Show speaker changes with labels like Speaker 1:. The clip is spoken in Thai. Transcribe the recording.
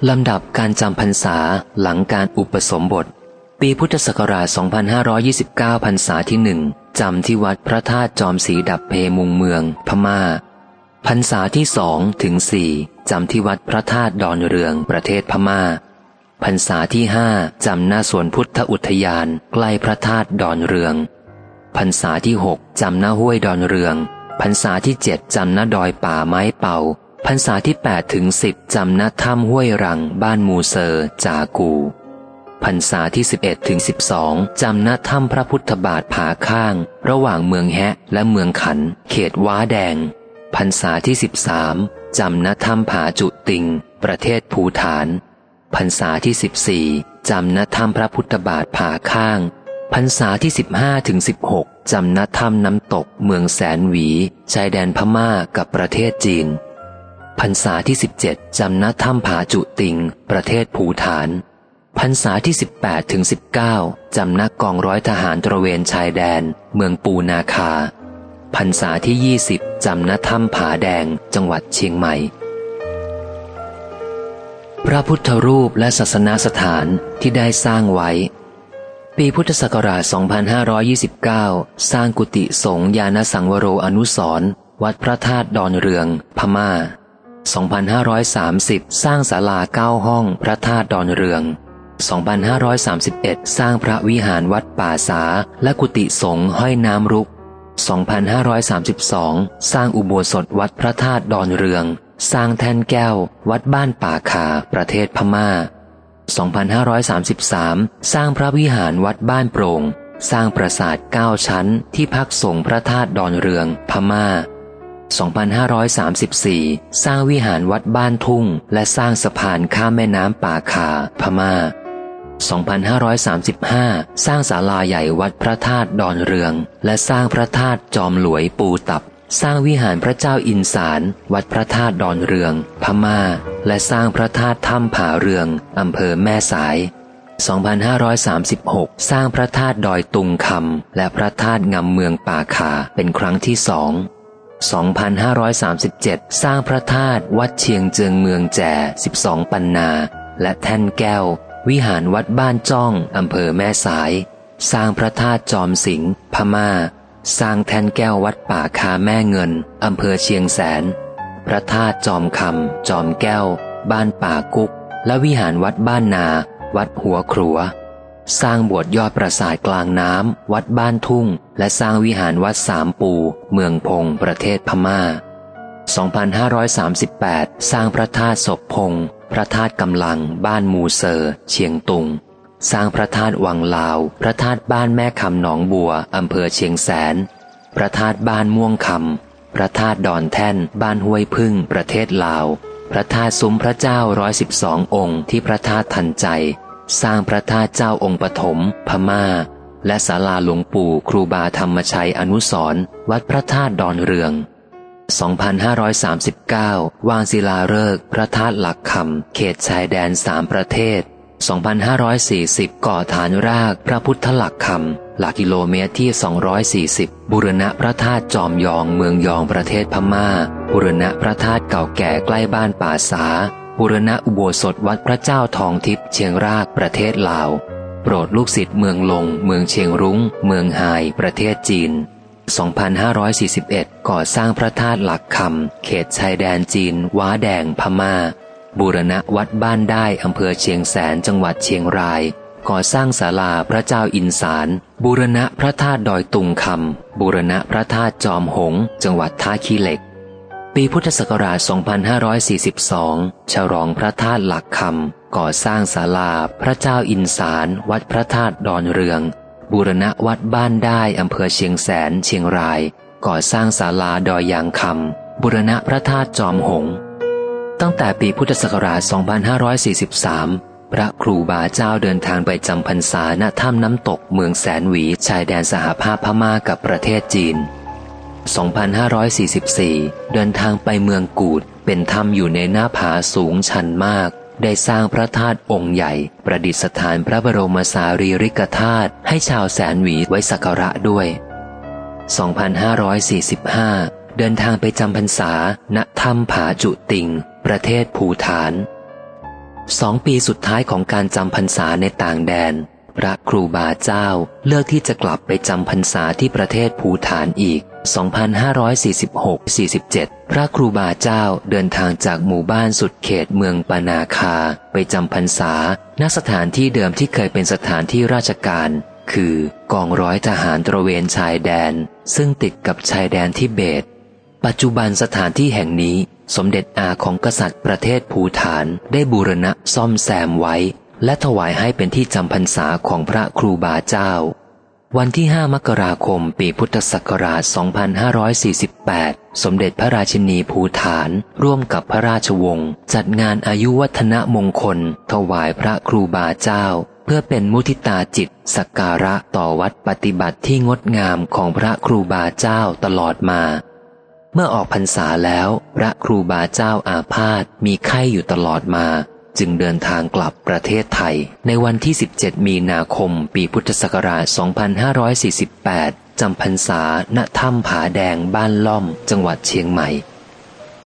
Speaker 1: ลำดับการจำพรรษาหลังการอุปสมบทปีพุทธศักราช 2529 พรรษาที่หนึ่งจำที่วัดพระธาตุจอมศรีดับเพมุงเมืองพม่าพรรษาที่2 ถึง 4จำที่วัดพระธาตุดอนเรืองประเทศพม่าพรรษาที่5จำหน้าสวนพุทธอุทยานใกล้พระธาตุดอนเรืองพรรษาที่6จำหน้าห้วยดอนเรืองพรรษาที่7จำหน้าดอยป่าไม้เป่าพรรษาที่8 ถึง 10จำหน้าถ้ำห้วยรังบ้านมูเซอร์จากูพรรษาที่11 ถึง 12จำหน้าถ้ำพระพุทธบาทผาข้างระหว่างเมืองแฮะและเมืองขันเขตว้าแดงพรรษาที่13จำณถ้ำผาจุติงประเทศภูฏานพรรษาที่14จำณถ้ำพระพุทธบาทผาข้างพรรษาที่15 ถึง 16จำณถ้ำน้ำตกเมืองแสนหวีชายแดนพม่ากับประเทศจีนพรรษาที่17จำณถ้ำผาจุติงประเทศภูฏานพรรษาที่18 ถึง 19จำณกองร้อยทหารตระเวนชายแดนเมืองปูนาคาพรรษาที่20จำณถ้ำผาแดงจังหวัดเชียงใหม่พระพุทธรูปและศาสนสถานที่ได้สร้างไว้ปีพุทธศักราช 2529 สร้างกุฏิสงฆ์ญาณสังวโรอนุสรณ์วัดพระธาตุดอนเรืองพม่า 2530 สร้างศาลา9 ห้องพระธาตุดอนเรือง 2531 สร้างพระวิหารวัดป่าสาและกุฏิสงฆ์ห้อยน้ำรุก2532 สร้างอุโบสถวัดพระธาตุดอนเรืองสร้างแท่นแก้ววัดบ้านป่าคาประเทศพม่า2533 สร้างพระวิหารวัดบ้านโปร่งสร้างปราสาท9 ชั้นที่พักสงฆ์พระธาตุดอนเรืองพม่า2534 สร้างวิหารวัดบ้านทุ่งและสร้างสะพานข้ามแม่น้ำป่าคาพม่า2535 สร้างศาลาใหญ่วัดพระธาตุดอนเรืองและสร้างพระธาตุจอมหลวยปูตับสร้างวิหารพระเจ้าอินสารวัดพระธาตุดอนเรืองพม่าและสร้างพระธาตุถ้ำผาเรืองอำเภอแม่สาย 2536 สร้างพระธาตุดอยตุงคำและพระธาตุงำเมืองป่าคาเป็นครั้งที่2537 สร้างพระธาตุวัดเชียงเจิงเมืองแจ่12 ปันนาและแท่นแก้ววิหารวัดบ้านจ้องอำเภอแม่สายสร้างพระธาตุจอมสิงห์พม่าสร้างแท่นแก้ววัดป่าคาแม่เงินอำเภอเชียงแสนพระธาตุจอมคำจอมแก้วบ้านป่ากุกและวิหารวัดบ้านนาวัดหัวครัวสร้างโบสถ์ยอดปราสาทกลางน้ำวัดบ้านทุ่งและสร้างวิหารวัดสามปูเมืองพงประเทศพม่า 2538 สร้างพระธาตุศพพงพระธาตุกำลังบ้านมูเซอร์เชียงตุงสร้างพระธาตุวังลาวพระธาตุบ้านแม่คำหนองบัวอำเภอเชียงแสนพระธาตุบ้านม่วงคำพระธาตุดอนแท่นบ้านห้วยพึ่งประเทศลาวพระธาตุซุ้มพระเจ้า112 องค์ที่พระธาตุทันใจสร้างพระธาตุเจ้าองค์ปฐมพม่าและศาลาหลวงปู่ครูบาธรรมชัยอนุสรณ์วัดพระธาตุดอนเรือง 2539 วางศิลาฤกษ์พระธาตุหลักคำเขตชายแดน3 ประเทศ 2540 ก่อฐานรากพระพุทธหลักคำหลักกิโลเมตรที่ 240 บูรณะพระธาตุจอมยองเมืองยองประเทศพม่าบูรณะพระธาตุเก่าแก่ใกล้บ้านป่าสาบูรณะอุโบสถวัดพระเจ้าทองทิพย์เชียงรากประเทศลาวโปรดลูกศิษย์เมืองลงเมืองเชียงรุ้งเมืองไฮประเทศจีน 2541 ก่อสร้างพระธาตุหลักคำเขตชายแดนจีนว้าแดงพม่าบูรณะวัดบ้านได้อำเภอเชียงแสนจังหวัดเชียงรายก่อสร้างศาลาพระเจ้าอินสารบูรณะพระธาตุดอยตุงคำบูรณะพระธาตุจอมหงส์จังหวัดท่าขี้เหล็กปีพุทธศักราช 2542 ฉลองพระธาตุหลักคำก่อสร้างศาลาพระเจ้าอินสารวัดพระธาตุดอนเรืองบูรณะวัดบ้านได้อำเภอเชียงแสนเชียงรายก่อสร้างศาลาดอยยางคำบูรณะพระธาตุจอมหงส์ตั้งแต่ปีพุทธศักราช 2543 พระครูบาเจ้าเดินทางไปจำพรรษาณถ้ำน้ำตกเมืองแสนหวีชายแดนสหภาพพม่ากับประเทศจีน 2544 เดินทางไปเมืองกูดเป็นถ้ำอยู่ในหน้าผาสูงชันมากได้สร้างพระธาตุองค์ใหญ่ประดิษฐานพระบรมสารีริกธาตุให้ชาวแสนหวีไว้สักการะด้วย 2545 เดินทางไปจำพรรษาณถ้ำผาจุติงประเทศภูฏาน 2 ปีสุดท้ายของการจำพรรษาในต่างแดนพระครูบาเจ้าเลือกที่จะกลับไปจำพรรษาที่ประเทศภูฏานอีก 2546-47 พระครูบาเจ้าเดินทางจากหมู่บ้านสุดเขตเมืองปานาคาไปจำพรรษาณสถานที่เดิมที่เคยเป็นสถานที่ราชการคือกองร้อยทหารตระเวนชายแดนซึ่งติดกับชายแดนทิเบตปัจจุบันสถานที่แห่งนี้สมเด็จอาของกษัตริย์ประเทศภูฏานได้บูรณะซ่อมแซมไว้และถวายให้เป็นที่จำพรรษาของพระครูบาเจ้าวันที่ 5 มกราคมปีพุทธศักราช 2548 สมเด็จพระราชินีภูฏานร่วมกับพระราชวงศ์จัดงานอายุวัฒนมงคลถวายพระครูบาเจ้าเพื่อเป็นมุทิตาจิตสักการะต่อวัดปฏิบัติที่งดงามของพระครูบาเจ้าตลอดมาเมื่อออกพรรษาแล้วพระครูบาเจ้าอาพาธมีไข้อยู่ตลอดมาจึงเดินทางกลับประเทศไทยในวันที่ 17 มีนาคมปีพุทธศักราช 2548 จำพรรษาณถ้ำผาแดงบ้านล่อมจังหวัดเชียงใหม่